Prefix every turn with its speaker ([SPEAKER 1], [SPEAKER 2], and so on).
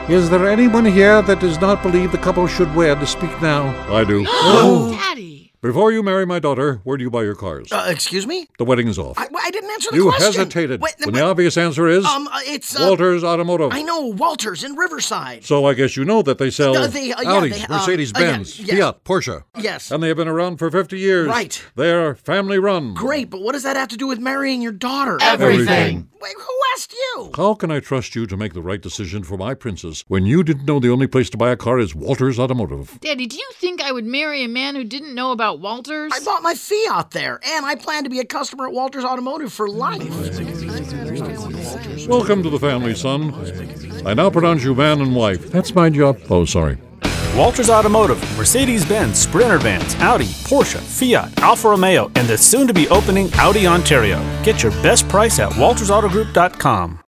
[SPEAKER 1] Is there anyone here that does not believe the couple should wed? To speak now. I do.
[SPEAKER 2] Daddy!
[SPEAKER 1] Before you marry my daughter, where do you buy your cars?
[SPEAKER 3] Excuse me?
[SPEAKER 1] The wedding is off.
[SPEAKER 3] I didn't answer the
[SPEAKER 1] You
[SPEAKER 3] question.
[SPEAKER 1] hesitated.
[SPEAKER 3] Wait,
[SPEAKER 1] When the obvious answer is...
[SPEAKER 3] it's...
[SPEAKER 1] Walters Automotive.
[SPEAKER 3] I know, Walters in Riverside.
[SPEAKER 1] So I guess you know that they sell Audis,
[SPEAKER 3] they,
[SPEAKER 1] Mercedes-Benz,
[SPEAKER 3] yes.
[SPEAKER 1] Fiat, Porsche.
[SPEAKER 3] Yes.
[SPEAKER 1] And they have been around for 50 years.
[SPEAKER 3] Right.
[SPEAKER 1] They're family-run.
[SPEAKER 3] Great, but what does that have to do with marrying your daughter?
[SPEAKER 2] Everything.
[SPEAKER 3] Wait, who asked you?
[SPEAKER 1] How can I trust you to make the right decision for my princess when you didn't know the only place to buy a car is Walters Automotive?
[SPEAKER 2] Daddy, do you think I would marry a man who didn't know about Walters?
[SPEAKER 3] I bought my Fiat there, and I plan to be a customer at Walters Automotive for life.
[SPEAKER 1] Welcome to the family, son. I now pronounce you man and wife. That's my job. Oh, sorry.
[SPEAKER 4] Walters Automotive, Mercedes-Benz, Sprinter vans, Audi, Porsche, Fiat, Alfa Romeo, and the soon-to-be opening Audi Ontario. Get your best price at waltersautogroup.com.